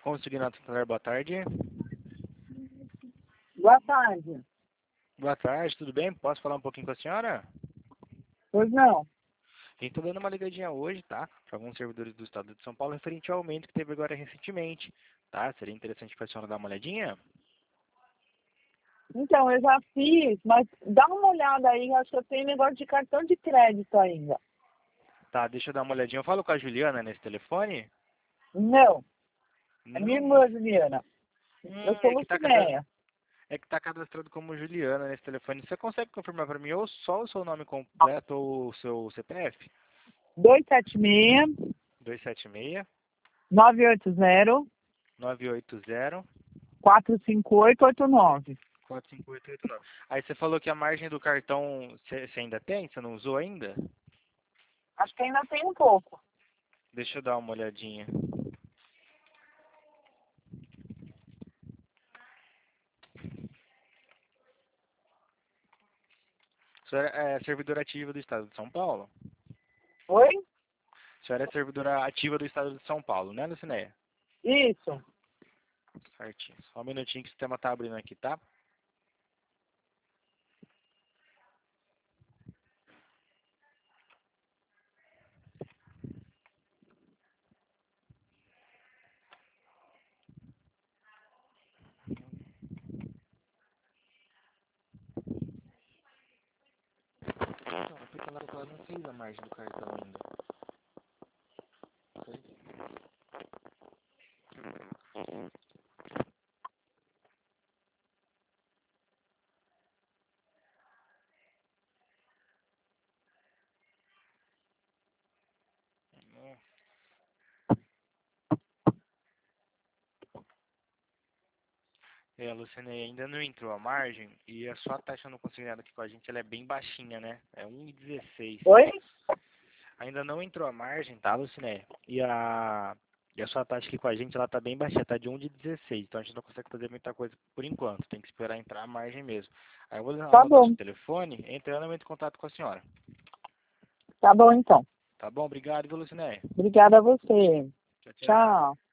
Consignado Santander, boa tarde. Boa tarde. Boa tarde, tudo bem? Posso falar um pouquinho com a senhora? Pois não. A gente tá dando uma ligadinha hoje, tá? Para alguns servidores do estado de São Paulo, referente ao aumento que teve agora recentemente, tá? Seria interessante para a senhora dar uma olhadinha? Então, eu já fiz, mas dá uma olhada aí, acho que eu tenho negócio de cartão de crédito ainda. Tá, deixa eu dar uma olhadinha. Eu falo com a Juliana nesse telefone? Não, é minha Não. irmã, Juliana. Eu sou Lucinéia. É que tá cadastrado como Juliana nesse telefone. Você consegue confirmar para mim ou só o seu nome completo ou o seu CPF? 276 276 980 980 45889. 45889. Aí você falou que a margem do cartão você ainda tem? Você não usou ainda? Acho que ainda tem um pouco. Deixa eu dar uma olhadinha. A senhora é servidora ativa do estado de São Paulo? Oi? A senhora é servidora ativa do estado de São Paulo, né, Lucinéia? Isso. Certinho. Só um minutinho que o sistema tá abrindo aqui, tá? Não, porque ela não fez a margem do cartão ainda. É, Lucinéia, ainda não entrou a margem e a sua taxa no consignado aqui com a gente ela é bem baixinha, né? É 1,16. Oi? Ainda não entrou a margem, tá, Lucinéia? E a sua taxa aqui com a gente, ela tá bem baixa, tá de 1,16. Então a gente não consegue fazer muita coisa por enquanto. Tem que esperar entrar a margem mesmo. Aí eu vou Tá anotar o bom. seu telefone, entrando eu entro em contato com a senhora. Tá bom, então. Tá bom? Obrigado, viu, Lucinéia? Obrigada a você. Tchau, tchau. Tchau.